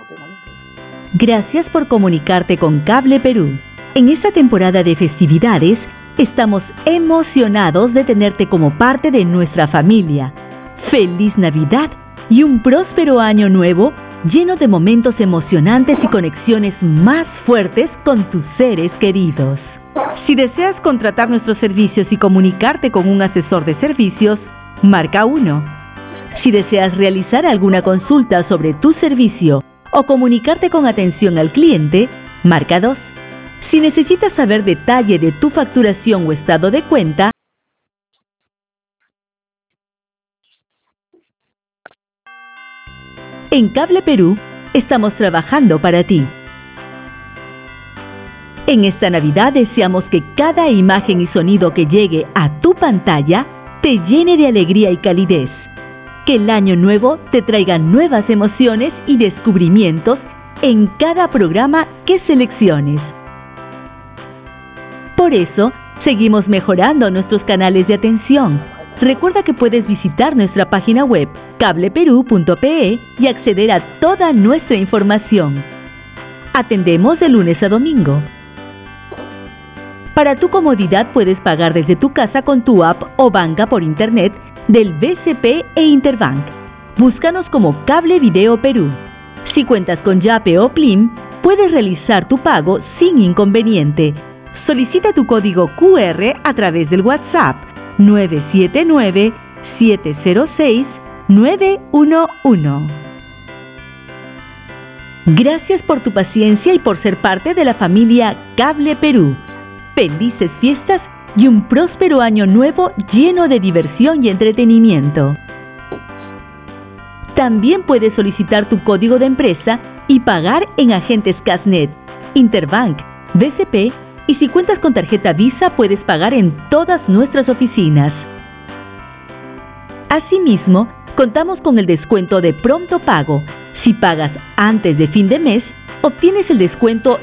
Gracias por comunicarte con Cable Perú. En esta temporada de festividades, estamos emocionados de tenerte como parte de nuestra familia. ¡Feliz Navidad y un próspero año nuevo lleno de momentos emocionantes y conexiones más fuertes con tus seres queridos! Si deseas contratar nuestros servicios y comunicarte con un asesor de servicios, marca 1. Si deseas realizar alguna consulta sobre tu servicio o comunicarte con atención al cliente, marca 2. Si necesitas saber detalle de tu facturación o estado de cuenta, en Cable Perú estamos trabajando para ti. En esta Navidad deseamos que cada imagen y sonido que llegue a tu pantalla te llene de alegría y calidez. Que el año nuevo te traiga nuevas emociones y descubrimientos en cada programa que selecciones. Por eso, seguimos mejorando nuestros canales de atención. Recuerda que puedes visitar nuestra página web cableperú.pe y acceder a toda nuestra información. Atendemos de lunes a domingo. Para tu comodidad puedes pagar desde tu casa con tu app o banca por internet del BCP e Interbank. Búscanos como Cable Video Perú. Si cuentas con Yape o Plim, puedes realizar tu pago sin inconveniente. Solicita tu código QR a través del WhatsApp 979-706-911. Gracias por tu paciencia y por ser parte de la familia Cable Perú. Felices fiestas y un próspero año nuevo lleno de diversión y entretenimiento. También puedes solicitar tu código de empresa y pagar en agentes Casnet, Interbank, BCP y si cuentas con tarjeta Visa puedes pagar en todas nuestras oficinas. Asimismo, contamos con el descuento de pronto pago. Si pagas antes de fin de mes, obtienes el descuento